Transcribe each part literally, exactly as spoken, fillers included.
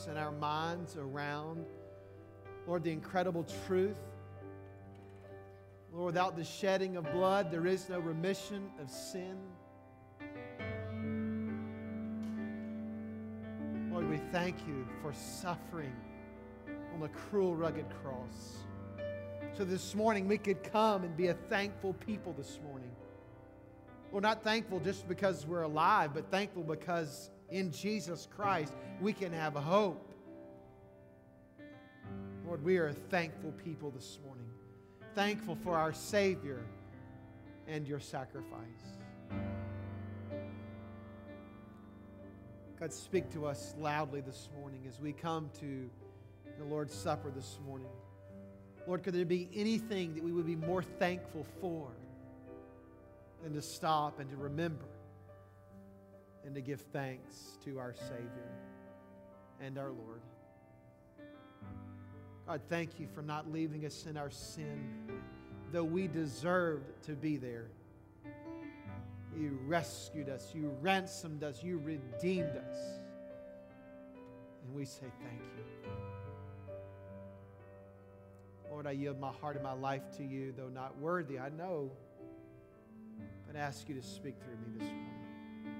hearts and our minds around, Lord, the incredible truth. Lord, without the shedding of blood, there is no remission of sin. Lord, we thank you for suffering on a cruel, rugged cross. So this morning we could come and be a thankful people this morning. We're not thankful just because we're alive, but thankful because in Jesus Christ we can have a hope. Lord, we are a thankful people this morning. Thankful for our Savior and your sacrifice. God, speak to us loudly this morning as we come to the Lord's Supper this morning. Lord, could there be anything that we would be more thankful for than to stop and to remember and to give thanks to our Savior and our Lord. God, thank you for not leaving us in our sin, though we deserved to be there. You rescued us. You ransomed us. You redeemed us. And we say thank you. Lord, I yield my heart and my life to you, though not worthy, I know, but ask you to speak through me this morning.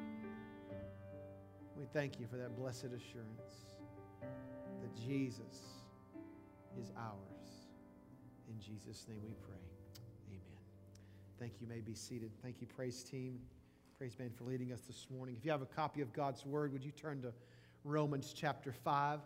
We thank you for that blessed assurance that Jesus is ours. In Jesus' name we pray. Amen. Thank you. You may be seated. Thank you, praise team, praise band, for leading us this morning. If you have a copy of God's Word, would you turn to Romans chapter five?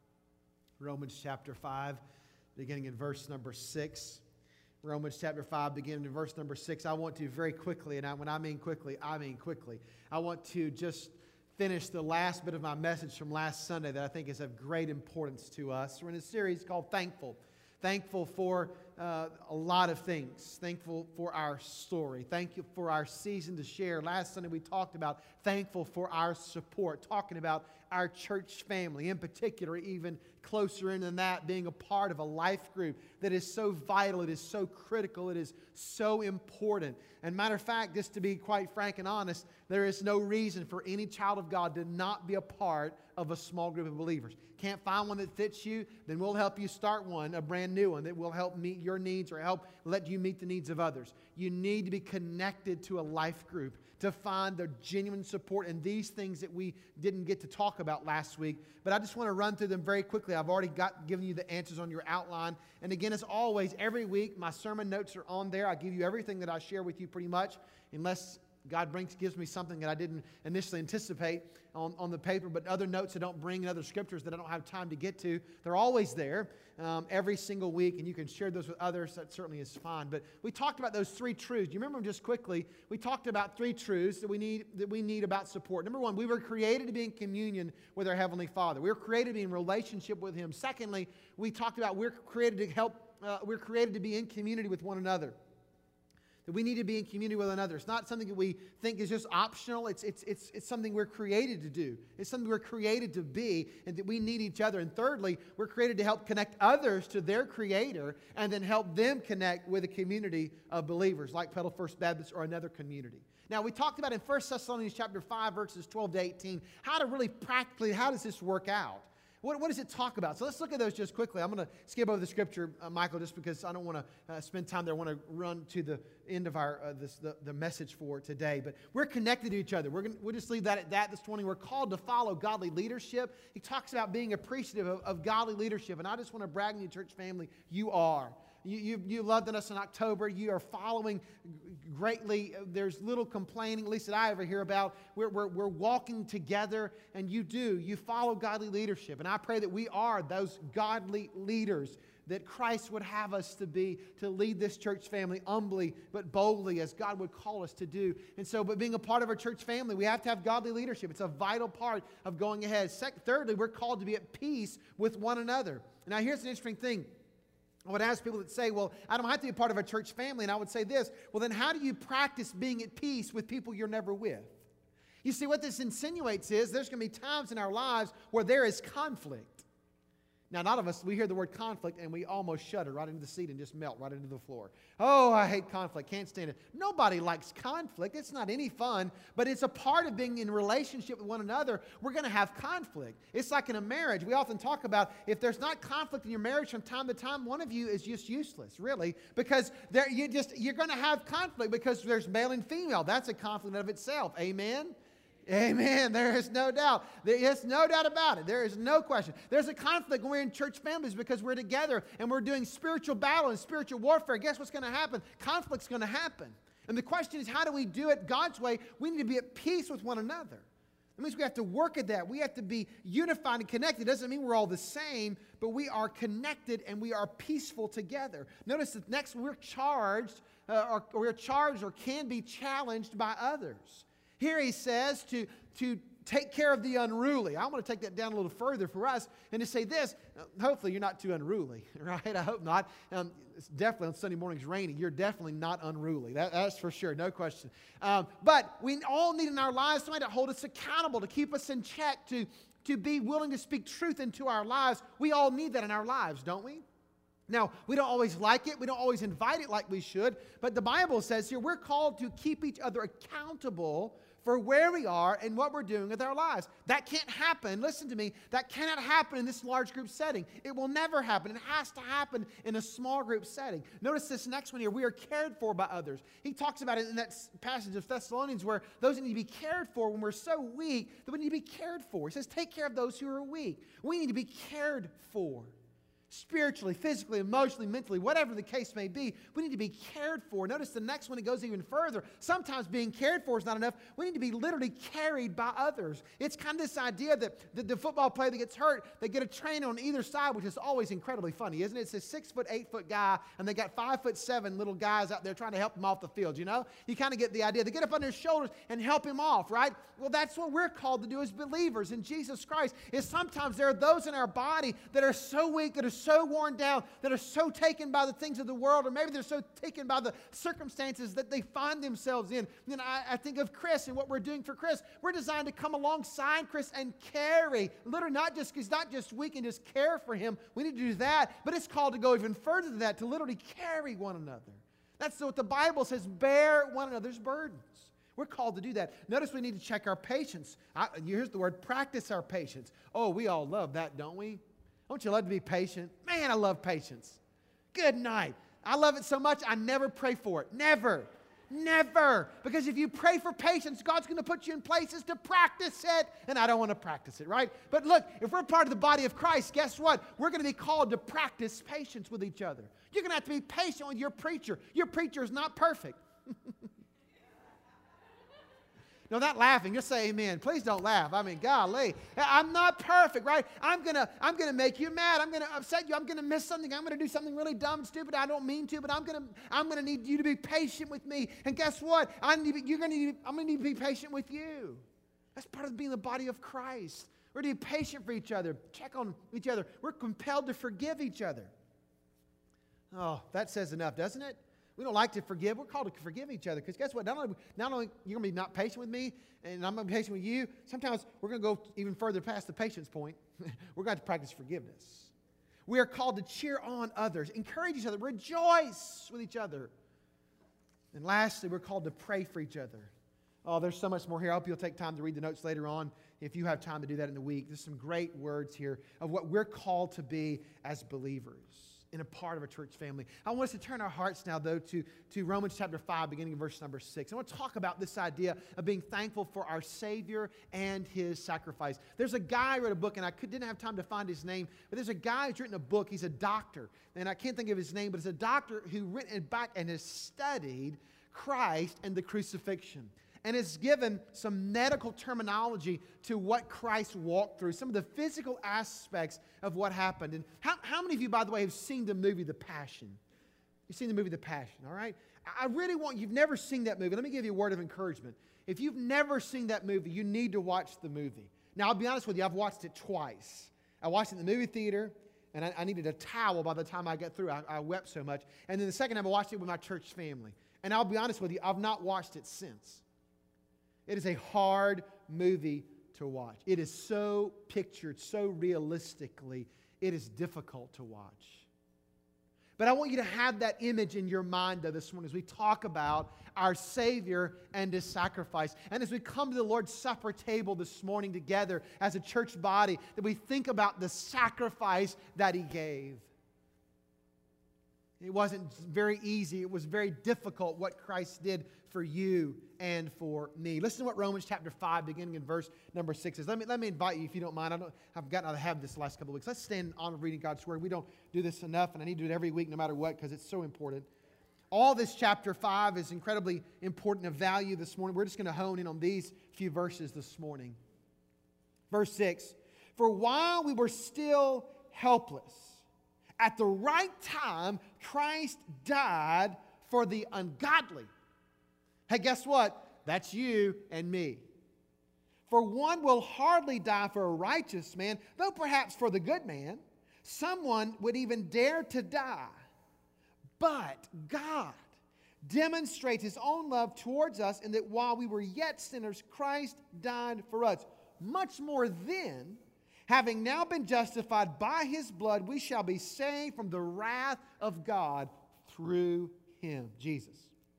Romans chapter five, beginning in verse number six. Romans chapter five, beginning in verse number six. I want to very quickly, and I, when I mean quickly, I mean quickly. I want to just finish the last bit of my message from last Sunday that I think is of great importance to us. We're in a series called Thankful. Thankful for uh, a lot of things. Thankful for our story. Thank you for our season to share. Last Sunday we talked about thankful for our support, talking about our church family, in particular, even closer in than that, being a part of a life group that is so vital, it is so critical, it is so important. And matter of fact, just to be quite frank and honest, there is no reason for any child of God to not be a part of a small group of believers. Can't find one that fits you? Then we'll help you start one, a brand new one that will help meet your needs or help let you meet the needs of others. You need to be connected to a life group to find the genuine support in these things that we didn't get to talk about last week. But I just want to run through them very quickly. I've already got given you the answers on your outline. And again, as always, every week my sermon notes are on there. I give you everything that I share with you pretty much, unless God brings, gives me something that I didn't initially anticipate on, on the paper, but other notes I don't bring and other scriptures that I don't have time to get to. They're always there um, every single week, and you can share those with others. That certainly is fine. But we talked about those three truths. Do you remember them just quickly? We talked about three truths that we need that we need about support. Number one, we were created to be in communion with our Heavenly Father. We were created to be in relationship with Him. Secondly, we talked about we're created to help, uh, we're created to be in community with one another. That we need to be in community with another. It's not something that we think is just optional. It's, it's, it's, it's something we're created to do. It's something we're created to be, and that we need each other. And thirdly, we're created to help connect others to their Creator and then help them connect with a community of believers like Petal First Baptist or another community. Now, we talked about in First Thessalonians chapter five, verses twelve to eighteen, how to really practically, how does this work out? What, what does it talk about? So let's look at those just quickly. I'm going to skip over the scripture, uh, Michael, just because I don't want to uh, spend time there. I want to run to the end of our uh, this, the, the message for today. But we're connected to each other. We're gonna, we'll just leave that at that this morning. We're called to follow godly leadership. He talks about being appreciative of, of godly leadership. And I just want to brag on you, church family, you are. You, you, you loved on us in October. You are following greatly. There's little complaining, at least that I ever hear about. We're, we're, we're walking together, and you do. You follow godly leadership. And I pray that we are those godly leaders that Christ would have us to be, to lead this church family humbly but boldly as God would call us to do. And so, but being a part of our church family, we have to have godly leadership. It's a vital part of going ahead. Second, thirdly, we're called to be at peace with one another. Now, here's an interesting thing. I would ask people that say, well, I don't have to be a part of a church family. And I would say this, well, then how do you practice being at peace with people you're never with? You see, what this insinuates is there's going to be times in our lives where there is conflict. Now, a lot of us, we hear the word conflict and we almost shudder right into the seat and just melt right into the floor. Oh, I hate conflict. Can't stand it. Nobody likes conflict. It's not any fun, but it's a part of being in relationship with one another. We're going to have conflict. It's like in a marriage. We often talk about if there's not conflict in your marriage from time to time, one of you is just useless, really, because there, you just, you're going to have conflict because there's male and female. That's a conflict of itself. Amen? Amen. There is no doubt. There is no doubt about it. There is no question. There's a conflict when we're in church families because we're together and we're doing spiritual battle and spiritual warfare. Guess what's going to happen? Conflict's going to happen. And the question is, how do we do it God's way? We need to be at peace with one another. That means we have to work at that. We have to be unified and connected. It doesn't mean we're all the same, but we are connected and we are peaceful together. Notice that next we're charged, uh, or, or we're charged or can be challenged by others. Here he says to, to take care of the unruly. I want to take that down a little further for us and to say this. Hopefully you're not too unruly, right? I hope not. Um, it's definitely on Sunday mornings raining. You're definitely not unruly. That, that's for sure, no question. Um, but we all need in our lives somebody to hold us accountable, to keep us in check, to, to be willing to speak truth into our lives. We all need that in our lives, don't we? Now, we don't always like it. We don't always invite it like we should. But the Bible says here we're called to keep each other accountable for where we are and what we're doing with our lives. That can't happen. Listen to me. That cannot happen in this large group setting. It will never happen. It has to happen in a small group setting. Notice this next one here. We are cared for by others. He talks about it in that passage of Thessalonians where those need to be cared for when we're so weak that we need to be cared for. He says, take care of those who are weak. We need to be cared for. Spiritually, physically, emotionally, mentally, whatever the case may be, we need to be cared for. Notice the next one, it goes even further. Sometimes being cared for is not enough. We need to be literally carried by others. It's kind of this idea that the, the football player that gets hurt, they get a trainer on either side, which is always incredibly funny, isn't it? It's a six foot, eight foot guy, and they got five foot seven little guys out there trying to help him off the field, you know? You kind of get the idea. They get up on his shoulders and help him off, right? Well, that's what we're called to do as believers in Jesus Christ, is sometimes there are those in our body that are so weak, that are so worn down, that are so taken by the things of the world, or maybe they're so taken by the circumstances that they find themselves in. And I, I think of Chris and what we're doing for Chris. We're designed to come alongside Chris and carry, literally not just, he's not just we can just care for him. We need to do that, but it's called to go even further than that, to literally carry one another. That's what the Bible says, bear one another's burdens. We're called to do that. Notice we need to check our patience. I, here's the word, practice our patience. Oh, we all love that, don't we? Don't you love to be patient? Man, I love patience. Good night. I love it so much, I never pray for it. Never. Never. Because if you pray for patience, God's going to put you in places to practice it. And I don't want to practice it, right? But look, if we're part of the body of Christ, guess what? We're going to be called to practice patience with each other. You're going to have to be patient with your preacher. Your preacher is not perfect. No, not laughing. Just say amen. Please don't laugh. I mean, golly. I'm not perfect, right? I'm going to I'm gonna make you mad. I'm going to upset you. I'm going to miss something. I'm going to do something really dumb and stupid. I don't mean to, but I'm going to I'm going to need you to be patient with me. And guess what? I need to be, you're going to need, I'm going to need to be patient with you. That's part of being the body of Christ. We're to be patient for each other. Check on each other. We're compelled to forgive each other. Oh, that says enough, doesn't it? We don't like to forgive. We're called to forgive each other. Because guess what? Not only, not only you're going to be not patient with me, and I'm going to be patient with you, sometimes we're going to go even further past the patience point. We're going to practice forgiveness. We are called to cheer on others, encourage each other, rejoice with each other. And lastly, we're called to pray for each other. Oh, there's so much more here. I hope you'll take time to read the notes later on if you have time to do that in the week. There's some great words here of what we're called to be as believers in a part of a church family. I want us to turn our hearts now, though, to, to Romans chapter five, beginning in verse number six. I want to talk about this idea of being thankful for our Savior and His sacrifice. There's a guy who wrote a book, and I could, didn't have time to find his name, but there's a guy who's written a book. He's a doctor, and I can't think of his name, but it's a doctor who written back and has studied Christ and the crucifixion, and has given some medical terminology to what Christ walked through, some of the physical aspects of what happened. And how, how many of you, by the way, have seen the movie The Passion? You've seen the movie The Passion, all right? I really want, you've never seen that movie. Let me give you a word of encouragement. If you've never seen that movie, you need to watch the movie. Now, I'll be honest with you, I've watched it twice. I watched it in the movie theater, and I, I needed a towel by the time I got through. I, I wept so much. And then the second time I watched it with my church family. And I'll be honest with you, I've not watched it since. It is a hard movie to watch. It is so pictured, so realistically. it is difficult to watch. But I want you to have that image in your mind, though, this morning as we talk about our Savior and His sacrifice. And as we come to the Lord's Supper table this morning together as a church body, that we think about the sacrifice that He gave. It wasn't very easy. It was very difficult what Christ did for you and for me. Listen to what Romans chapter five, beginning in verse number six says. Let me, let me invite you, if you don't mind. I don't, I've gotten to have this the last couple of weeks. Let's stand in honor of reading God's Word. We don't do this enough, and I need to do it every week no matter what because it's so important. All this chapter five is incredibly important of value this morning. We're just going to hone in on these few verses this morning. Verse six, for while we were still helpless, at the right time, Christ died for the ungodly. Hey, guess what? That's you and me. For one will hardly die for a righteous man, though perhaps for the good man, someone would even dare to die. But God demonstrates His own love towards us in that while we were yet sinners, Christ died for us. Much more then, having now been justified by His blood, we shall be saved from the wrath of God through Him, Jesus.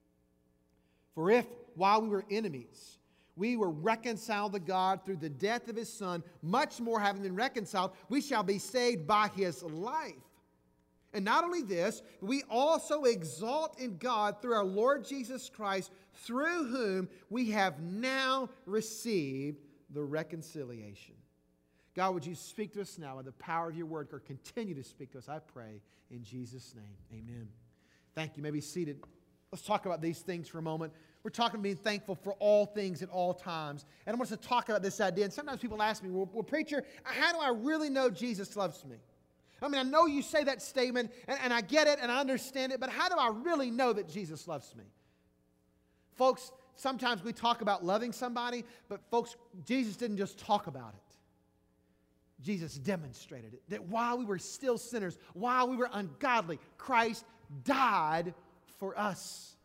For if, while we were enemies, we were reconciled to God through the death of His Son, much more having been reconciled, we shall be saved by His life. And not only this, but we also exalt in God through our Lord Jesus Christ, through whom we have now received the reconciliation. God, would you speak to us now with the power of your word, or continue to speak to us, I pray, in Jesus' name. Amen. Thank you. You may be seated. Let's talk about these things for a moment. We're talking about being thankful for all things at all times. And I want us to talk about this idea. And sometimes people ask me, well, well, preacher, how do I really know Jesus loves me? I mean, I know you say that statement, and, and I get it, and I understand it, but how do I really know that Jesus loves me? Folks, sometimes we talk about loving somebody, but folks, Jesus didn't just talk about it. Jesus demonstrated it, that while we were still sinners, while we were ungodly, Christ died for us.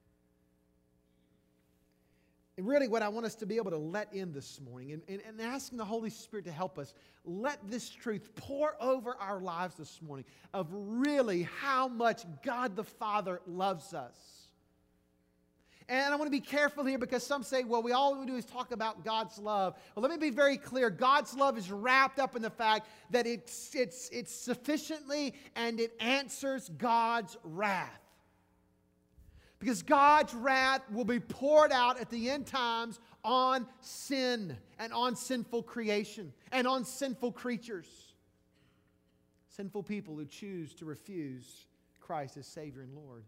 And really what I want us to be able to let in this morning, and, and, and asking the Holy Spirit to help us, let this truth pour over our lives this morning of really how much God the Father loves us. And I want to be careful here because some say, well, we all we do is talk about God's love. Well, let me be very clear. God's love is wrapped up in the fact that it's, it's, it's sufficiently and it answers God's wrath. Because God's wrath will be poured out at the end times on sin and on sinful creation and on sinful creatures. Sinful people who choose to refuse Christ as Savior and Lord.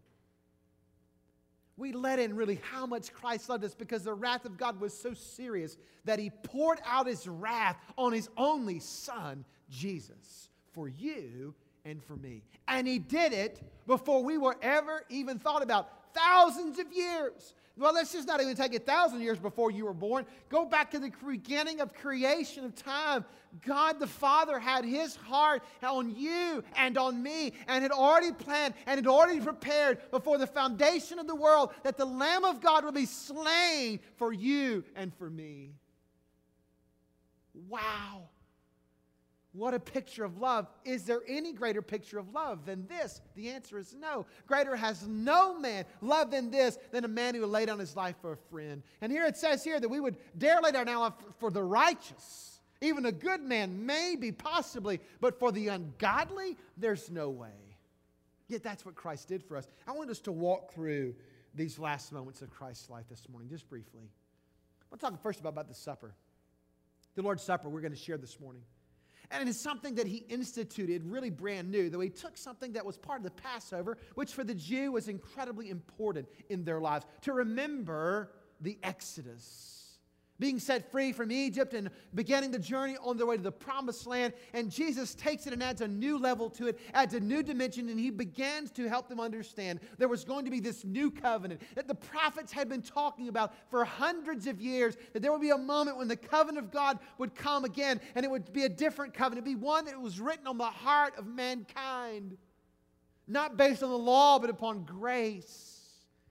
We let in really how much Christ loved us because the wrath of God was so serious that He poured out His wrath on His only Son, Jesus, for you and for me. And He did it before we were ever even thought about. Thousands of years. Well, let's just not even take a thousand years before you were born. Go back to the beginning of creation of time. God the Father had His heart on you and on me, and had already planned and had already prepared before the foundation of the world that the Lamb of God would be slain for you and for me. Wow. What a picture of love. Is there any greater picture of love than this? The answer is no. Greater has no man loved than this, than a man who would lay down his life for a friend. And here it says here that we would dare lay down our life for the righteous. Even a good man, maybe, possibly, but for the ungodly, there's no way. Yet that's what Christ did for us. I want us to walk through these last moments of Christ's life this morning, just briefly. I'll talk first about, about the supper. The Lord's Supper we're going to share this morning. And it's something that He instituted really brand new, though He took something that was part of the Passover, which for the Jew was incredibly important in their lives, to remember the Exodus. Being set free from Egypt and beginning the journey on their way to the Promised Land. And Jesus takes it and adds a new level to it, adds a new dimension, and He begins to help them understand there was going to be this new covenant that the prophets had been talking about for hundreds of years, that there would be a moment when the covenant of God would come again, and it would be a different covenant. It would be one that was written on the heart of mankind, not based on the law, but upon grace.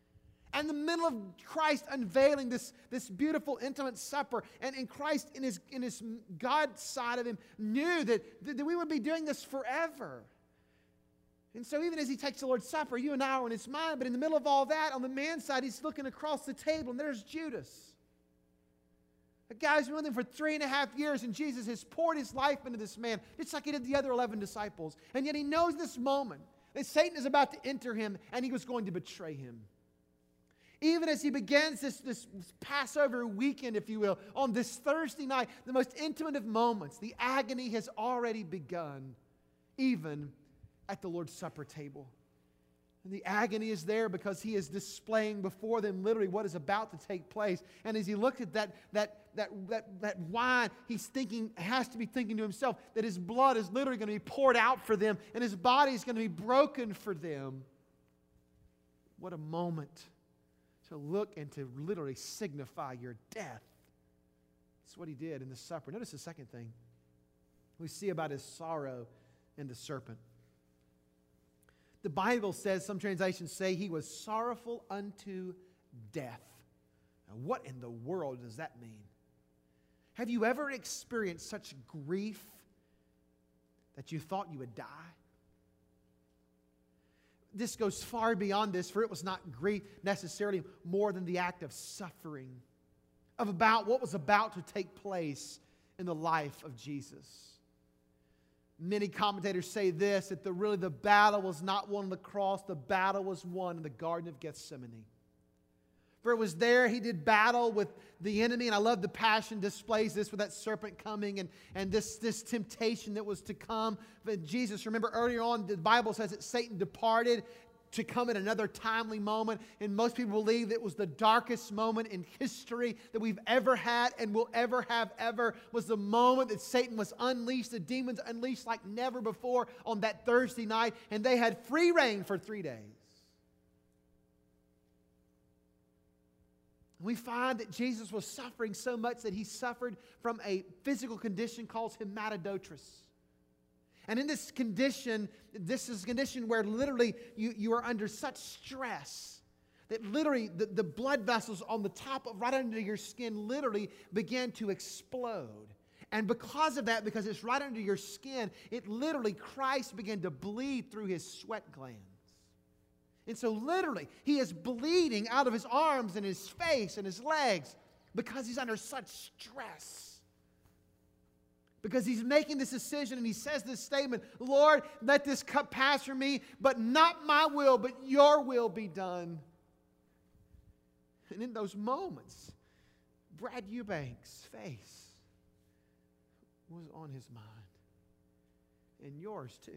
And in the middle of Christ unveiling this, this beautiful, intimate supper, and, and Christ in his, in his God side of him knew that, that we would be doing this forever. And so even as he takes the Lord's Supper, you and I are in his mind, but in the middle of all that, on the man's side, he's looking across the table, and there's Judas. A guy's been with him for three and a half years, and Jesus has poured his life into this man, just like he did the other eleven disciples. And yet he knows this moment that Satan is about to enter him, and he was going to betray him. Even as he begins this, this Passover weekend, if you will, on this Thursday night, the most intimate of moments, the agony has already begun, even at the Lord's Supper table. And the agony is there because he is displaying before them literally what is about to take place. And as he looked at that, that, that, that, that wine, he's thinking, has to be thinking to himself that his blood is literally going to be poured out for them, and his body is going to be broken for them. What a moment to look and to literally signify your death. That's what he did in the supper. Notice the second thing we see about his sorrow in the serpent. The Bible says, some translations say, he was sorrowful unto death. Now, what in the world does that mean? Have you ever experienced such grief that you thought you would die? This goes far beyond this, for it was not grief necessarily more than the act of suffering, of about what was about to take place in the life of Jesus. Many commentators say this, that the, really the battle was not won on the cross, the battle was won in the Garden of Gethsemane. For it was there he did battle with the enemy, and I love the Passion displays this with that serpent coming and, and this, this temptation that was to come. But Jesus, remember earlier on, the Bible says that Satan departed to come at another timely moment, and most people believe it was the darkest moment in history that we've ever had and will ever have ever, was the moment that Satan was unleashed, the demons unleashed like never before on that Thursday night, and they had free reign for three days. We find that Jesus was suffering so much that he suffered from a physical condition called hematodotrus. And in this condition, this is a condition where literally you, you are under such stress that literally the, the blood vessels on the top of, right under your skin, literally began to explode. And because of that, because it's right under your skin, it literally, Christ began to bleed through his sweat glands. And so literally, he is bleeding out of his arms and his face and his legs because he's under such stress. Because he's making this decision and he says this statement, Lord, let this cup pass from me, but not my will, but your will be done. And in those moments, Brad Eubank's face was on his mind. And yours too.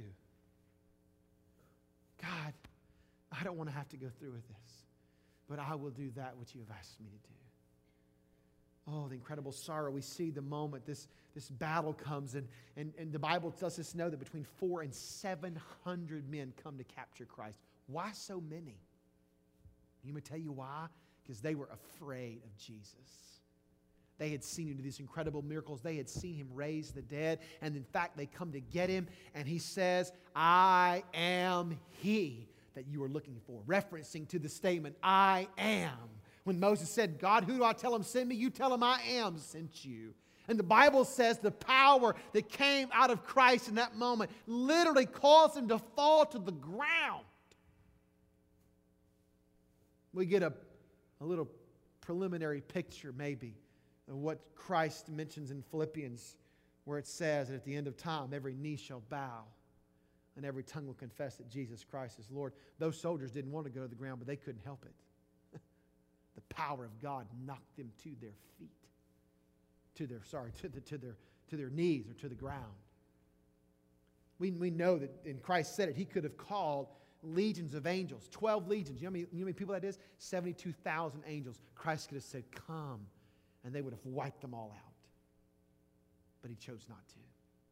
God, I don't want to have to go through with this, but I will do that which you have asked me to do. Oh, the incredible sorrow. We see the moment this, this battle comes, and, and, and the Bible lets us know that between four and seven hundred men come to capture Christ. Why so many? You may tell you why? Because they were afraid of Jesus. They had seen him do these incredible miracles. They had seen him raise the dead. And in fact, they come to get him, and he says, I am he that you are looking for, referencing to the statement, I am. When Moses said, God, who do I tell him send me? You tell him I am sent you. And the Bible says the power that came out of Christ in that moment literally caused him to fall to the ground. We get a, a little preliminary picture maybe of what Christ mentions in Philippians, where it says that at the end of time every knee shall bow and every tongue will confess that Jesus Christ is Lord. Those soldiers didn't want to go to the ground, but they couldn't help it. The power of God knocked them to their feet, to their sorry, to, the, to their to their knees or to the ground. We, we know that, and Christ said it, he could have called legions of angels, twelve legions. You know how many, you know how many people that is? seventy-two thousand angels. Christ could have said, come, and they would have wiped them all out. But he chose not to.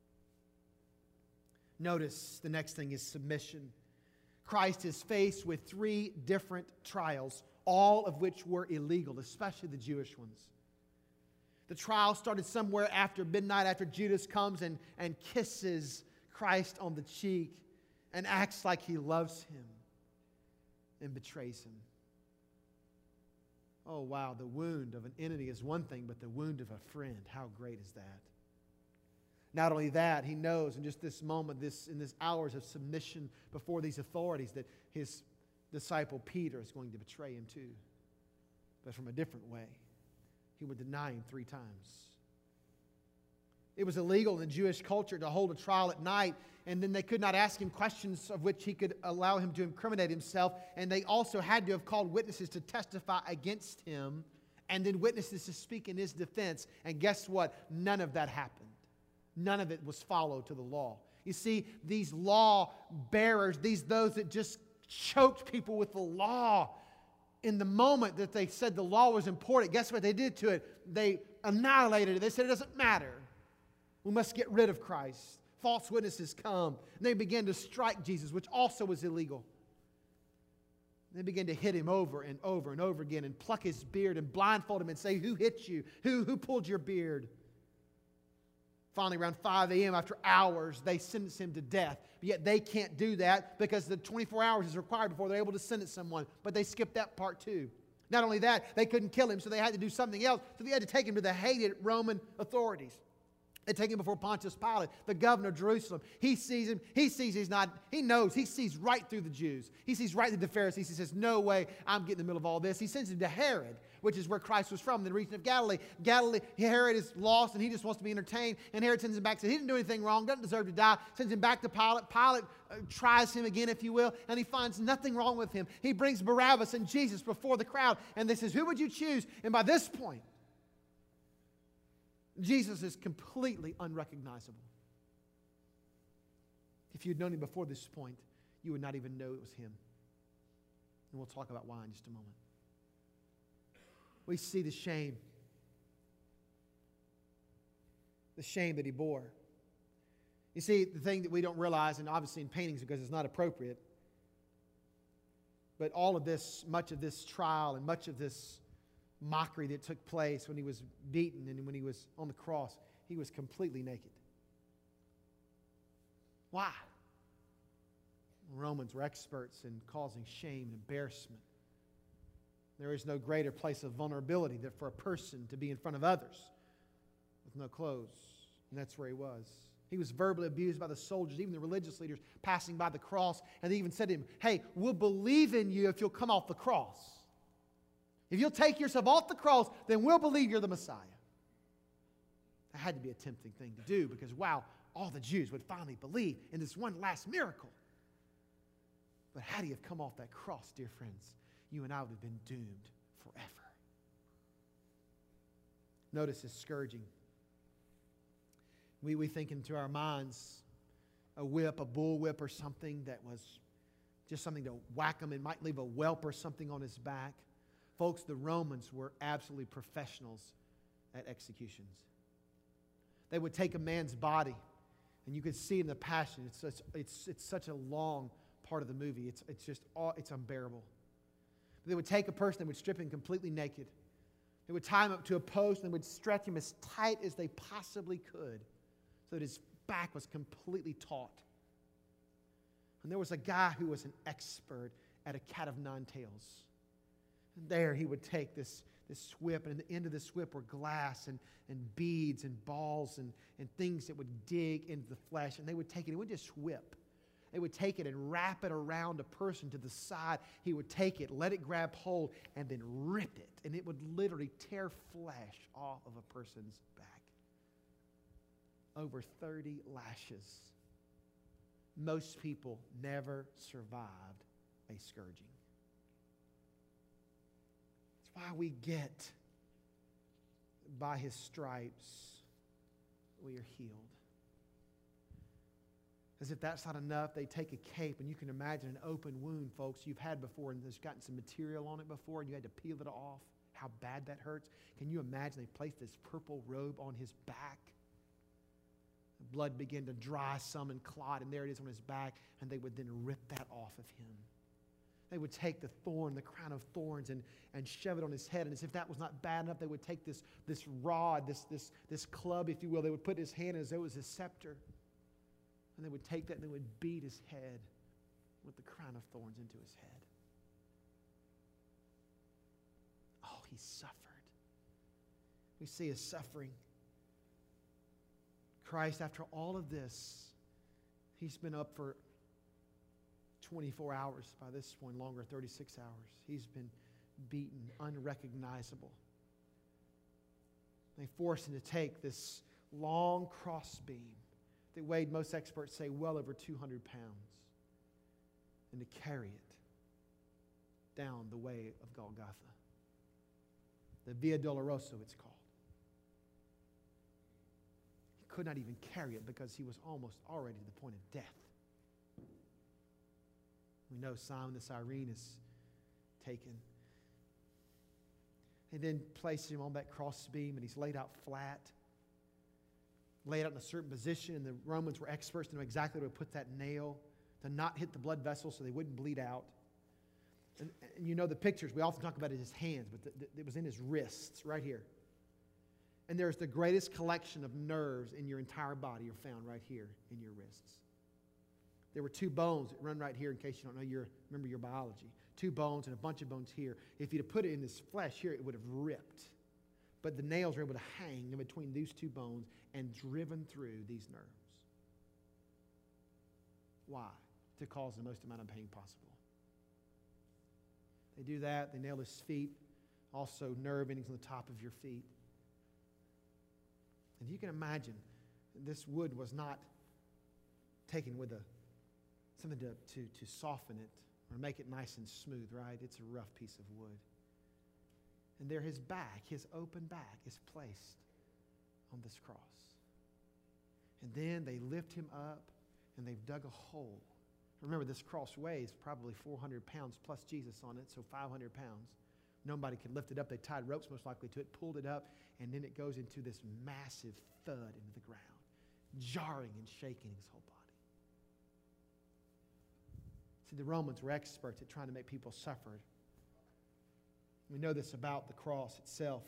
Notice the next thing is submission. Christ is faced with three different trials, all of which were illegal, especially the Jewish ones. The trial started somewhere after midnight, after Judas comes and, and kisses Christ on the cheek and acts like he loves him and betrays him. Oh, wow, the wound of an enemy is one thing, but the wound of a friend, how great is that? Not only that, he knows in just this moment, this in this hours of submission before these authorities, that his disciple Peter is going to betray him too. But from a different way. He would deny him three times. It was illegal in the Jewish culture to hold a trial at night, and then they could not ask him questions of which he could allow him to incriminate himself. And they also had to have called witnesses to testify against him, and then witnesses to speak in his defense. And guess what? None of that happened. None of it was followed to the law. You see, these law bearers, these those that just choked people with the law, in the moment that they said the law was important, guess what they did to it? They annihilated it. They said it doesn't matter. We must get rid of Christ. False witnesses come. And they began to strike Jesus, which also was illegal. They began to hit him over and over and over again and pluck his beard and blindfold him and say, who hit you? Who, who pulled your beard? Finally, around five a.m., after hours, they sentence him to death. But yet they can't do that because the twenty-four hours is required before they're able to sentence someone. But they skipped that part too. Not only that, they couldn't kill him, so they had to do something else. So they had to take him to the hated Roman authorities. They take him before Pontius Pilate, the governor of Jerusalem. He sees him. He sees he's not, he knows, he sees right through the Jews. He sees right through the Pharisees. He says, no way, I'm getting in the middle of all this. He sends him to Herod, which is where Christ was from, the region of Galilee. Galilee, Herod is lost and he just wants to be entertained. And Herod sends him back, says he didn't do anything wrong, doesn't deserve to die. Sends him back to Pilate. Pilate uh, tries him again, if you will, and he finds nothing wrong with him. He brings Barabbas and Jesus before the crowd, and they says, who would you choose? And by this point, Jesus is completely unrecognizable. If you'd known him before this point, you would not even know it was him. And we'll talk about why in just a moment. We see the shame. The shame that he bore. You see, the thing that we don't realize, and obviously in paintings because it's not appropriate, but all of this, much of this trial and much of this mockery that took place when he was beaten and when he was on the cross, he was completely naked. Why? Romans were experts in causing shame and embarrassment. There is no greater place of vulnerability than for a person to be in front of others with no clothes. And that's where he was. He was verbally abused by the soldiers, even the religious leaders passing by the cross. And they even said to him, hey, we'll believe in you if you'll come off the cross. If you'll take yourself off the cross, then we'll believe you're the Messiah. That had to be a tempting thing to do because, wow, all the Jews would finally believe in this one last miracle. But had he have come off that cross, dear friends, you and I would have been doomed forever. Notice his scourging. We, we think into our minds a whip, a bullwhip or something that was just something to whack him and might leave a whelp or something on his back. Folks, the Romans were absolutely professionals at executions. They would take a man's body, and you could see in the Passion, it's such, it's, it's such a long part of the movie. It's, it's just, all, it's unbearable. They would take a person, they would strip him completely naked. They would tie him up to a post, and they would stretch him as tight as they possibly could so that his back was completely taut. And there was a guy who was an expert at a cat of nine tails. And there he would take this, this whip, and at the end of this whip were glass and, and beads and balls and, and things that would dig into the flesh. And they would take it, it would just whip. They would take it and wrap it around a person to the side. He would take it, let it grab hold, and then rip it. And it would literally tear flesh off of a person's back. Over thirty lashes. Most people never survived a scourging. That's why we get, by his stripes, we are healed. As if that's not enough, they take a cape, and you can imagine an open wound, folks, you've had before, and there's gotten some material on it before, and you had to peel it off. How bad that hurts. Can you imagine they placed this purple robe on his back? The blood began to dry some and clot, and there it is on his back, and they would then rip that off of him. They would take the thorn, the crown of thorns, and, and shove it on his head. And as if that was not bad enough, they would take this, this rod, this, this, this club, if you will, they would put his hand as though it was his scepter. And they would take that and they would beat his head with the crown of thorns into his head. Oh, he suffered. We see his suffering. Christ, after all of this, he's been up for twenty-four hours by this point, longer, thirty-six hours. He's been beaten, unrecognizable. They forced him to take this long crossbeam that weighed, most experts say, well over two hundred pounds, and to carry it down the way of Golgotha. The Via Dolorosa, it's called. He could not even carry it because he was almost already to the point of death. We know Simon the Cyrene is taken. They then place him on that crossbeam, and he's laid out flat, laid out in a certain position, and the Romans were experts to know exactly where to put that nail to not hit the blood vessels so they wouldn't bleed out. And, and you know the pictures, we often talk about it in his hands, but the, the, it was in his wrists, right here. And there's the greatest collection of nerves in your entire body are found right here in your wrists. There were two bones that run right here, in case you don't know your, remember your biology. Two bones and a bunch of bones here. If you'd have put it in this flesh here, it would have ripped. But the nails were able to hang in between these two bones and driven through these nerves. Why? To cause the most amount of pain possible. They do that. They nail his feet. Also nerve endings on the top of your feet. And you can imagine, this wood was not taken with a something to, to, to soften it or make it nice and smooth, right? It's a rough piece of wood. And there his back, his open back, is placed on this cross. And then they lift him up and they've dug a hole. Remember, this cross weighs probably four hundred pounds plus Jesus on it, so five hundred pounds. Nobody could lift it up. They tied ropes most likely to it, pulled it up, and then it goes into this massive thud into the ground, jarring and shaking his whole body. See, the Romans were experts at trying to make people suffer. We know this about the cross itself.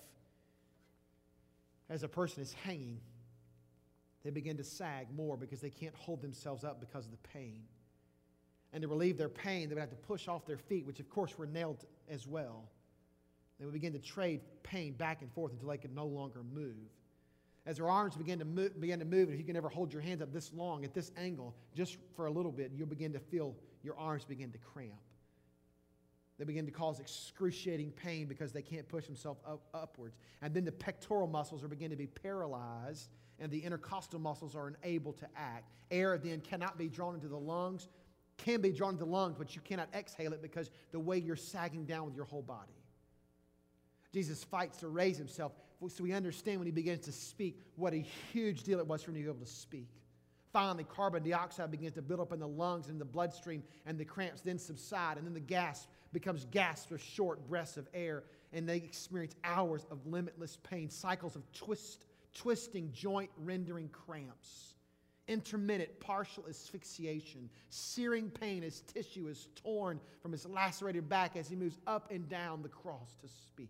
As a person is hanging, they begin to sag more because they can't hold themselves up because of the pain. And to relieve their pain, they would have to push off their feet, which of course were nailed as well. They would begin to trade pain back and forth until they could no longer move. As their arms begin to move, begin to move, and if you can ever hold your hands up this long, at this angle, just for a little bit, you'll begin to feel your arms begin to cramp. They begin to cause excruciating pain because they can't push themselves up, upwards. And then the pectoral muscles are beginning to be paralyzed, and the intercostal muscles are unable to act. Air then cannot be drawn into the lungs, can be drawn into the lungs, but you cannot exhale it because the way you're sagging down with your whole body. Jesus fights to raise himself, so we understand when he begins to speak what a huge deal it was for him to be able to speak. Finally, carbon dioxide begins to build up in the lungs and the bloodstream, and the cramps then subside, and then the gasp becomes gasps or short breaths of air, and they experience hours of limitless pain, cycles of twist, twisting, joint-rendering cramps, intermittent partial asphyxiation, searing pain as tissue is torn from his lacerated back as he moves up and down the cross to speak.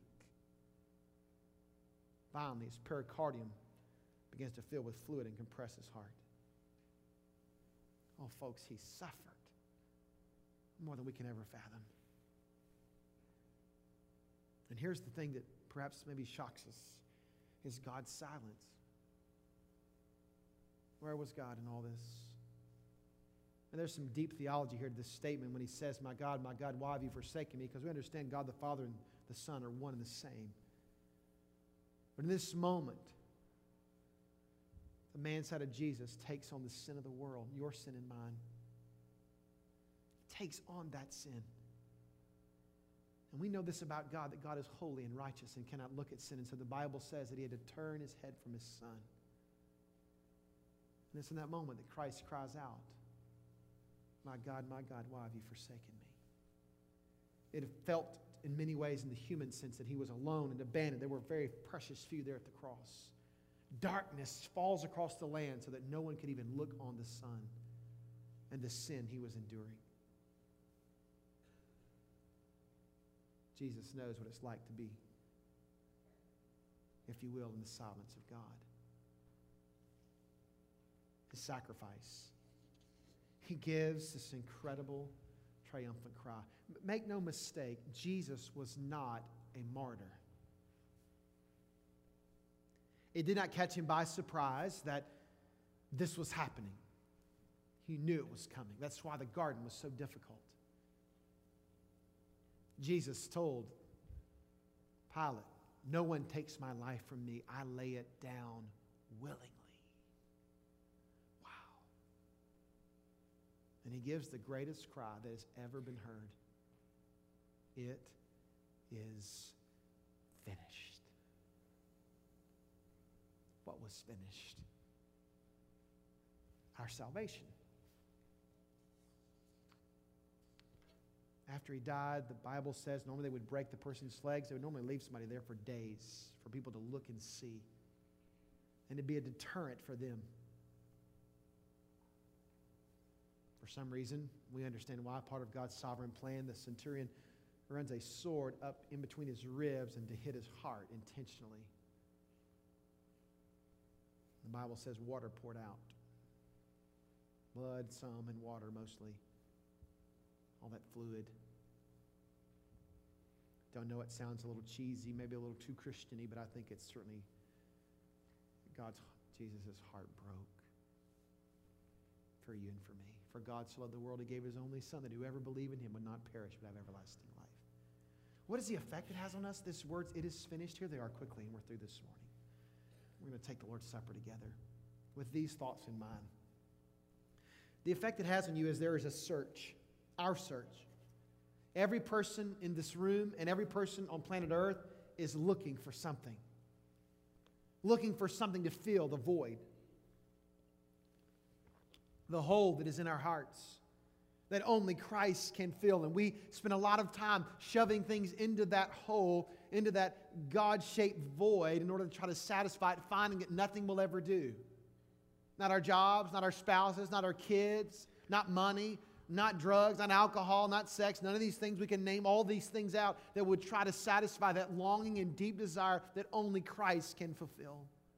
Finally, his pericardium begins to fill with fluid and compress his heart. Oh, folks, he suffered more than we can ever fathom. And here's the thing that perhaps maybe shocks us, is God's silence. Where was God in all this? And there's some deep theology here to this statement when he says, my God, my God, why have you forsaken me? Because we understand God the Father and the Son are one and the same. But in this moment, the man side of Jesus takes on the sin of the world, your sin and mine. He takes on that sin. And we know this about God, that God is holy and righteous and cannot look at sin. And so the Bible says that he had to turn his head from his Son. And it's in that moment that Christ cries out, my God, my God, why have you forsaken me? It felt in many ways in the human sense that he was alone and abandoned. There were very precious few there at the cross. Darkness falls across the land so that no one could even look on the Son and the sin he was enduring. Jesus knows what it's like to be, if you will, in the silence of God. His sacrifice. He gives this incredible triumphant cry. Make no mistake, Jesus was not a martyr. It did not catch him by surprise that this was happening. He knew it was coming. That's why the garden was so difficult. Jesus told Pilate, "No one takes my life from me. I lay it down willingly." Wow. And he gives the greatest cry that has ever been heard. It is finished. What was finished? Our salvation. After he died, the Bible says normally they would break the person's legs. They would normally leave somebody there for days for people to look and see. And to be a deterrent for them. For some reason, we understand why. Part of God's sovereign plan, the centurion runs a sword up in between his ribs and to hit his heart intentionally. The Bible says water poured out. Blood, some, and water mostly. All that fluid. Don't know, it sounds a little cheesy, maybe a little too Christian-y, but I think it's certainly God's, Jesus' heart broke for you and for me. For God so loved the world, he gave his only Son, that whoever believed in him would not perish but have everlasting life. What is the effect it has on us? This words, "it is finished," here they are quickly, and we're through this morning. We're going to take the Lord's Supper together with these thoughts in mind. The effect it has on you is there is a search. Our search. Every person in this room and every person on planet Earth is looking for something. Looking for something to fill the void. The hole that is in our hearts. That only Christ can fill. And we spend a lot of time shoving things into that hole, into that God-shaped void in order to try to satisfy it, finding that nothing will ever do. Not our jobs, not our spouses, not our kids, not money, not drugs, not alcohol, not sex, none of these things. We can name all these things out that would try to satisfy that longing and deep desire that only Christ can fulfill.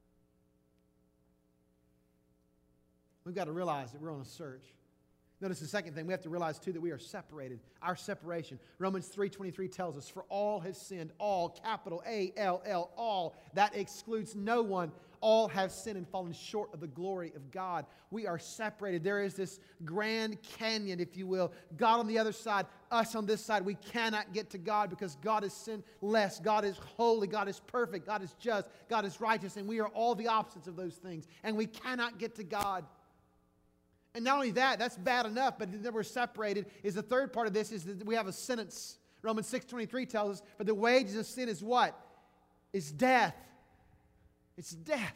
We've got to realize that we're on a search. Notice the second thing, we have to realize too that we are separated. Our separation. Romans three twenty-three tells us, "For all have sinned," all, capital A L L, all. That excludes no one. All have sinned and fallen short of the glory of God. We are separated. There is this grand canyon, if you will. God on the other side, us on this side. We cannot get to God because God is sinless. God is holy. God is perfect. God is just. God is righteous. And we are all the opposites of those things. And we cannot get to God. And not only that, that's bad enough, but that we're separated is the third part of this is that we have a sentence. Romans six twenty-three tells us, "For the wages of sin is what? Is death." It's death.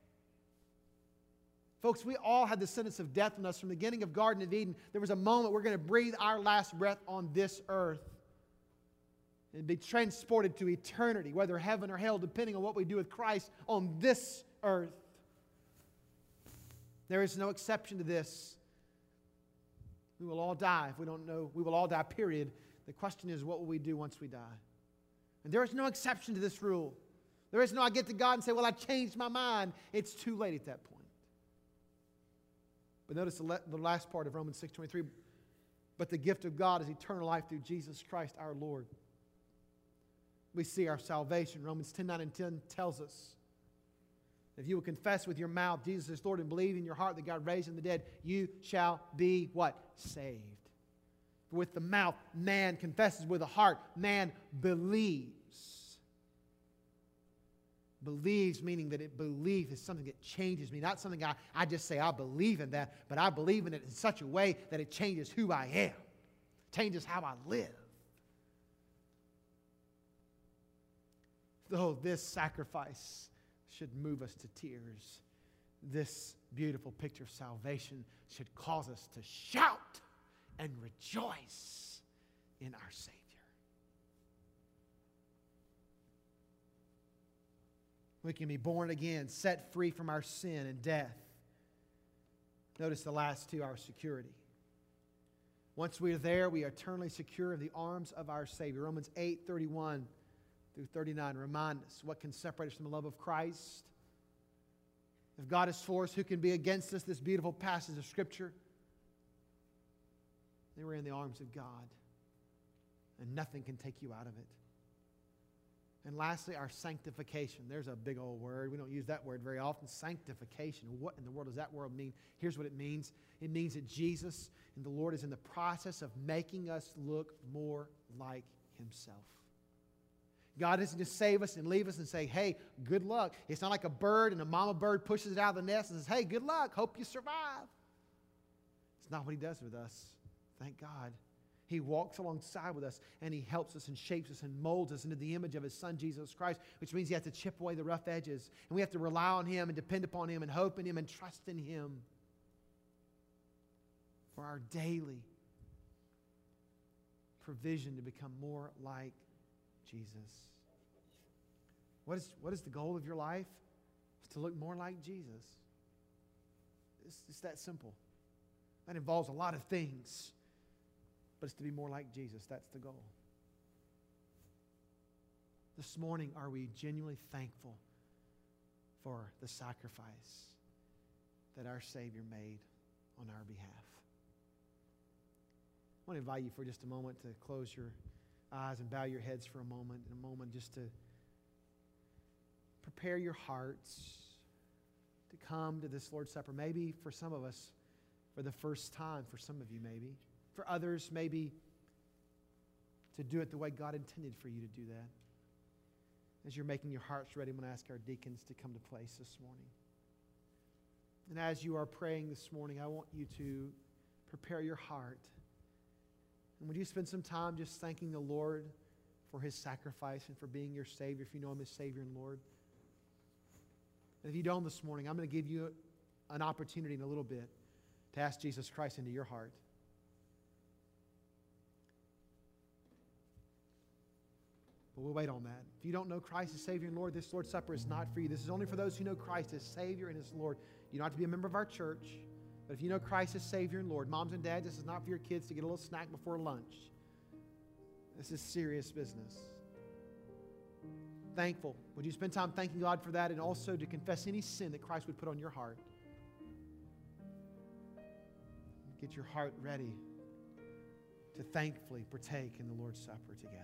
Folks, we all had the sentence of death on us from the beginning of Garden of Eden. There was a moment we're going to breathe our last breath on this earth and be transported to eternity, whether heaven or hell, depending on what we do with Christ on this earth. There is no exception to this. We will all die. If we don't know, we will all die, period. The question is, what will we do once we die? And there is no exception to this rule. There is no, I get to God and say, well, I changed my mind. It's too late at that point. But notice the, le- the last part of Romans six twenty-three. "But the gift of God is eternal life through Jesus Christ our Lord." We see our salvation. Romans ten nine and ten tells us, if you will confess with your mouth Jesus is Lord and believe in your heart that God raised him from the dead, you shall be what? Saved. For with the mouth man confesses, with the heart man believes. Believes meaning that it belief is something that changes me. Not something I, I just say I believe in that, but I believe in it in such a way that it changes who I am. Changes how I live. Though this sacrifice should move us to tears, this beautiful picture of salvation should cause us to shout and rejoice in our Savior. We can be born again, set free from our sin and death. Notice the last two, our security. Once we are there, we are eternally secure in the arms of our Savior. Romans eight thirty-one through thirty-nine remind us what can separate us from the love of Christ. If God is for us, who can be against us? This beautiful passage of Scripture. Then we're in the arms of God, and nothing can take you out of it. And lastly, our sanctification. There's a big old word. We don't use that word very often. Sanctification. What in the world does that word mean? Here's what it means. It means that Jesus and the Lord is in the process of making us look more like Himself. God doesn't just save us and leave us and say, hey, good luck. It's not like a bird and a mama bird pushes it out of the nest and says, hey, good luck. Hope you survive. It's not what He does with us. Thank God. He walks alongside with us and He helps us and shapes us and molds us into the image of His Son, Jesus Christ, which means He has to chip away the rough edges. And we have to rely on Him and depend upon Him and hope in Him and trust in Him for our daily provision to become more like Jesus. What is, what is the goal of your life? It's to look more like Jesus. It's, it's that simple. That involves a lot of things. But it's to be more like Jesus. That's the goal. This morning, are we genuinely thankful for the sacrifice that our Savior made on our behalf? I want to invite you for just a moment to close your eyes and bow your heads for a moment, in a moment just to prepare your hearts to come to this Lord's Supper. Maybe for some of us, for the first time, for some of you maybe. For others, maybe to do it the way God intended for you to do that. As you're making your hearts ready, I'm going to ask our deacons to come to place this morning. And as you are praying this morning, I want you to prepare your heart. And would you spend some time just thanking the Lord for His sacrifice and for being your Savior, if you know Him as Savior and Lord? And if you don't this morning, I'm going to give you an opportunity in a little bit to ask Jesus Christ into your heart. But we'll wait on that. If you don't know Christ as Savior and Lord, this Lord's Supper is not for you. This is only for those who know Christ as Savior and as Lord. You don't have to be a member of our church. But if you know Christ as Savior and Lord, moms and dads, this is not for your kids to get a little snack before lunch. This is serious business. Thankful. Would you spend time thanking God for that and also to confess any sin that Christ would put on your heart? Get your heart ready to thankfully partake in the Lord's Supper together.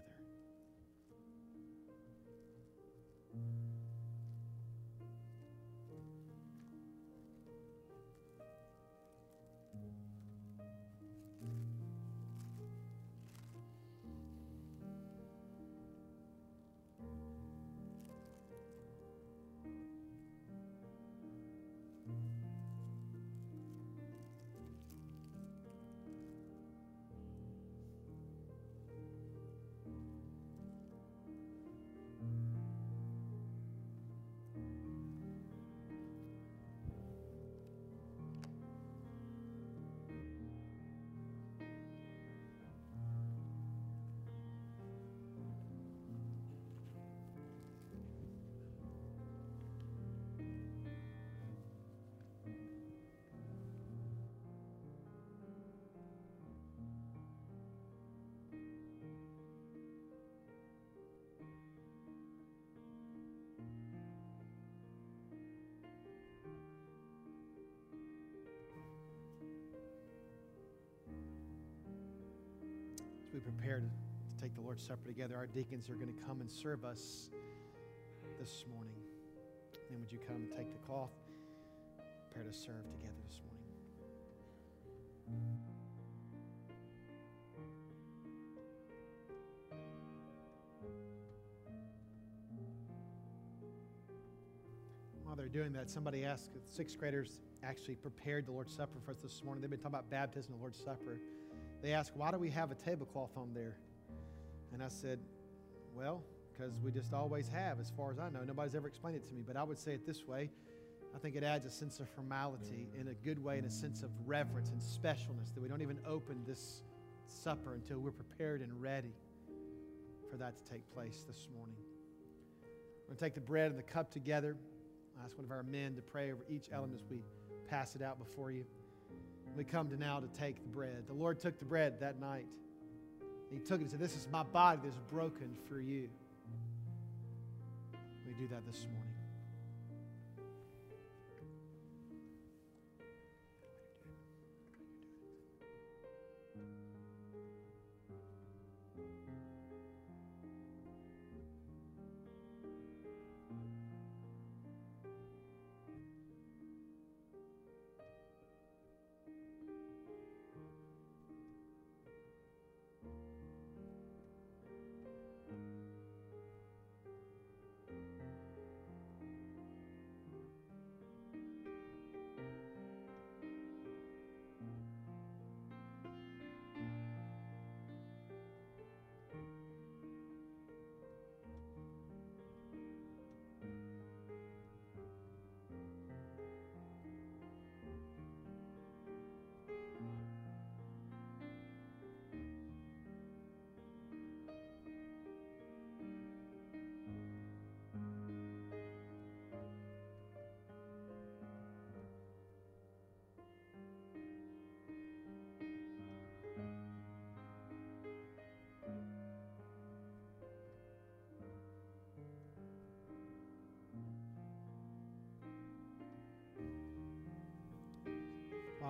We prepare to, to take the Lord's Supper together, our deacons are going to come and serve us this morning. And would you come and take the cloth, prepare to serve together this morning. While they're doing that, somebody asked, sixth graders actually prepared the Lord's Supper for us this morning. They've been talking about baptism and the Lord's Supper. They asked, why do we have a tablecloth on there? And I said, well, because we just always have, as far as I know. Nobody's ever explained it to me, but I would say it this way. I think it adds a sense of formality in a good way and a sense of reverence and specialness that we don't even open this supper until we're prepared and ready for that to take place this morning. We're going to take the bread and the cup together. I ask one of our men to pray over each element as we pass it out before you. We come to now to take the bread. The Lord took the bread that night. He took it and said, this is my body that is broken for you. We do that this morning.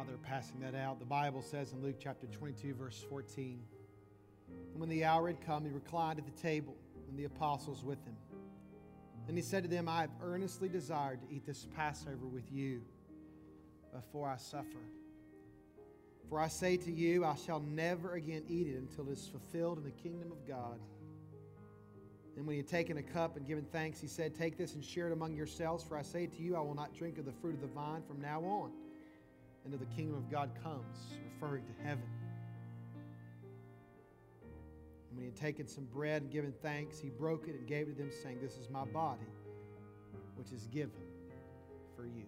they're passing that out, the Bible says in Luke chapter twenty-two, verse fourteen, and when the hour had come, he reclined at the table, and the apostles with him. And he said to them, I have earnestly desired to eat this Passover with you before I suffer. For I say to you, I shall never again eat it until it is fulfilled in the kingdom of God. And when he had taken a cup and given thanks, he said, take this and share it among yourselves, for I say to you, I will not drink of the fruit of the vine from now on until the kingdom of God comes, referring to heaven. And when he had taken some bread and given thanks, he broke it and gave it to them, saying, this is my body, which is given for you.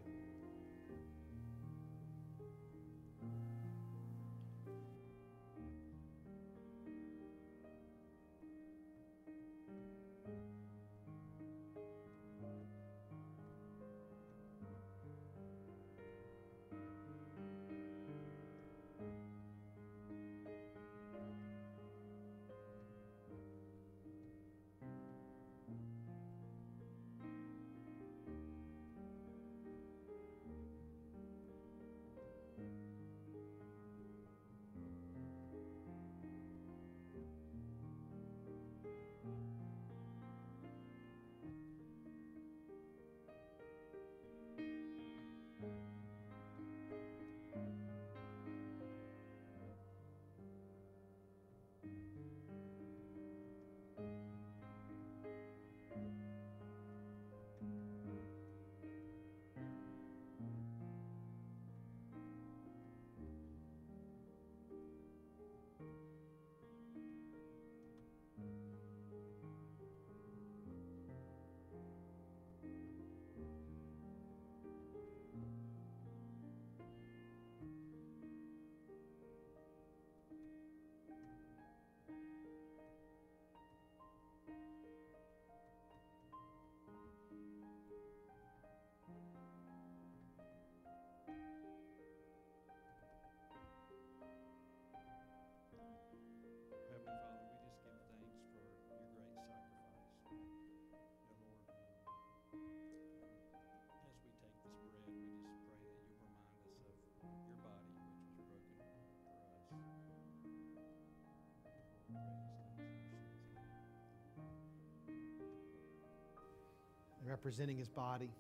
Representing his body,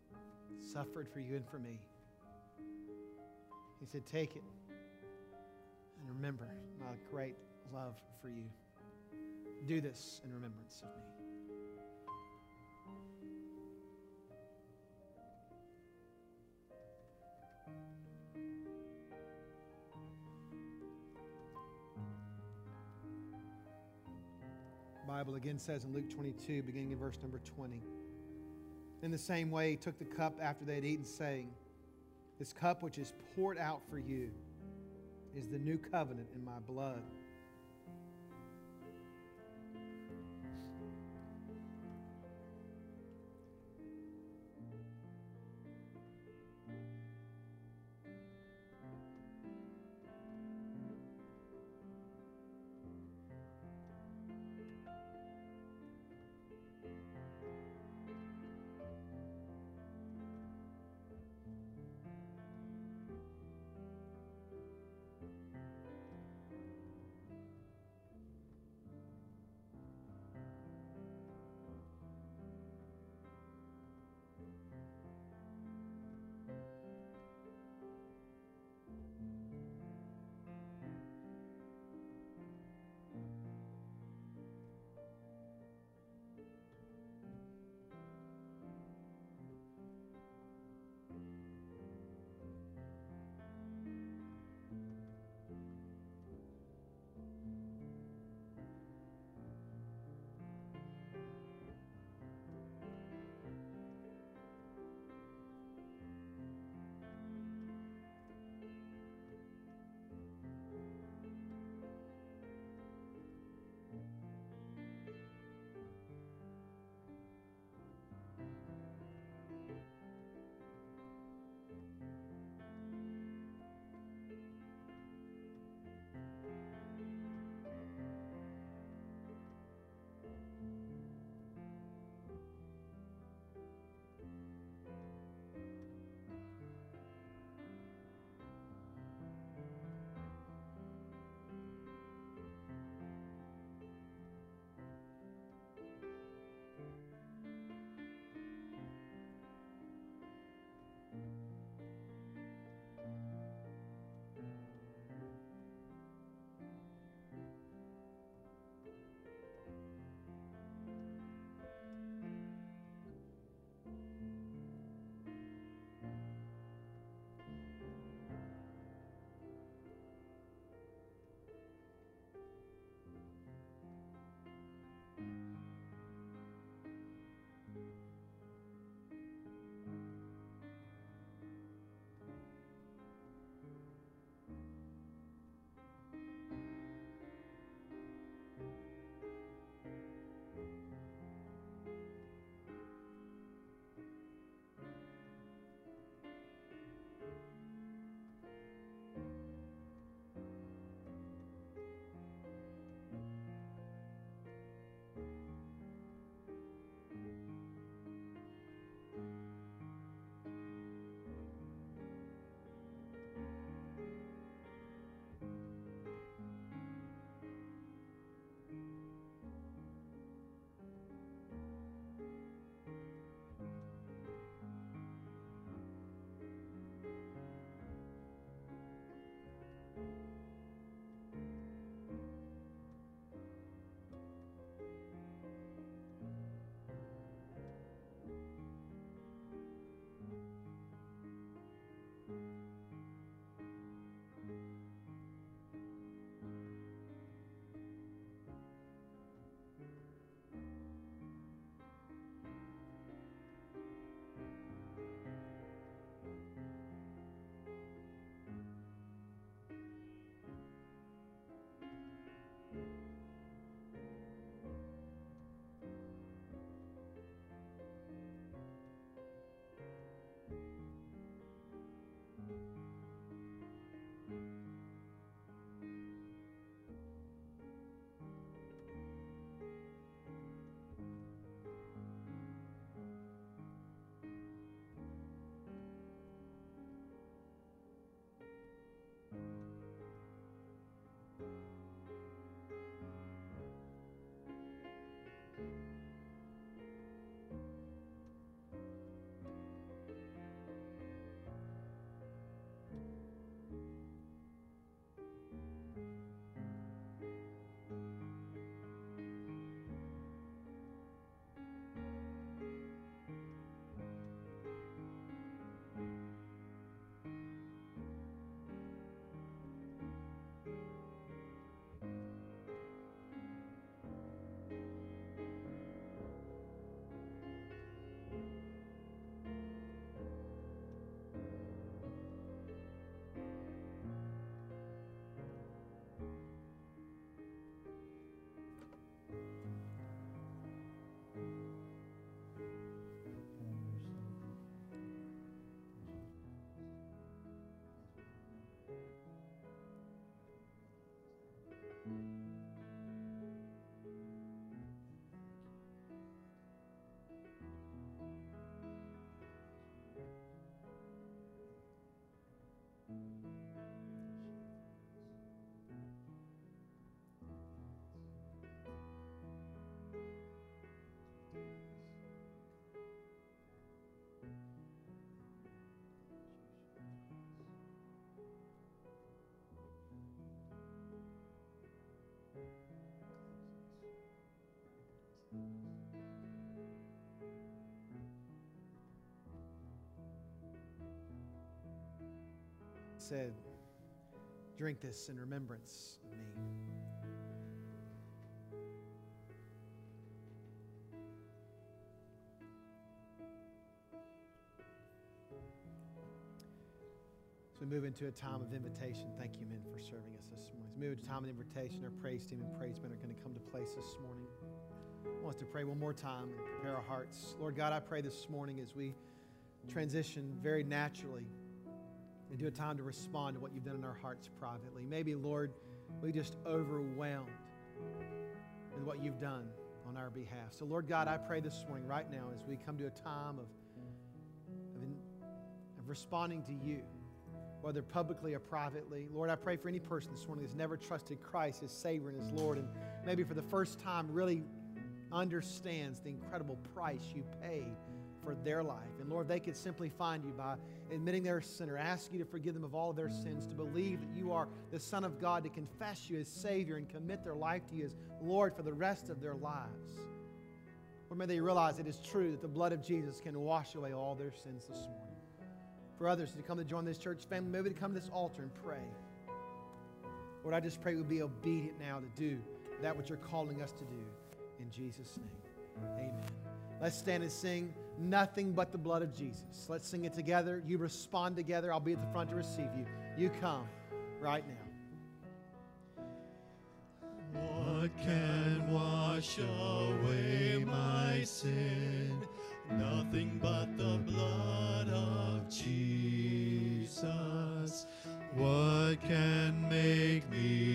suffered for you and for me. He said, take it and remember my great love for you. Do this in remembrance of me. The Bible again says in Luke twenty-two, beginning in verse number twenty, in the same way, he took the cup after they had eaten, saying, this cup which is poured out for you is the new covenant in my blood. Said, drink this in remembrance of me. So we move into a time of invitation. Thank you, men, for serving us this morning. As we move into a time of invitation, our praise team and praise men are going to come to place this morning. I want us to pray one more time and prepare our hearts. Lord God, I pray this morning as we transition very naturally into a time to respond to what you've done in our hearts privately. Maybe, Lord, we just overwhelmed with what you've done on our behalf. So, Lord God, I pray this morning right now as we come to a time of, of, in, of responding to you, whether publicly or privately. Lord, I pray for any person this morning that's never trusted Christ as Savior and as Lord, and maybe for the first time really understands the incredible price you paid for their life. And Lord, they could simply find you by admitting they're a sinner, ask you to forgive them of all of their sins, to believe that you are the Son of God, to confess you as Savior and commit their life to you as Lord for the rest of their lives. Or may they realize it is true that the blood of Jesus can wash away all their sins this morning. For others to come to join this church family, maybe to come to this altar and pray. Lord, I just pray we'll be obedient now to do that which you're calling us to do. In Jesus' name, amen. Let's stand and sing Nothing But the Blood of Jesus. Let's sing it together. You respond together. I'll be at the front to receive you. You come right now. What can wash away my sin? Nothing but the blood of Jesus. What can make me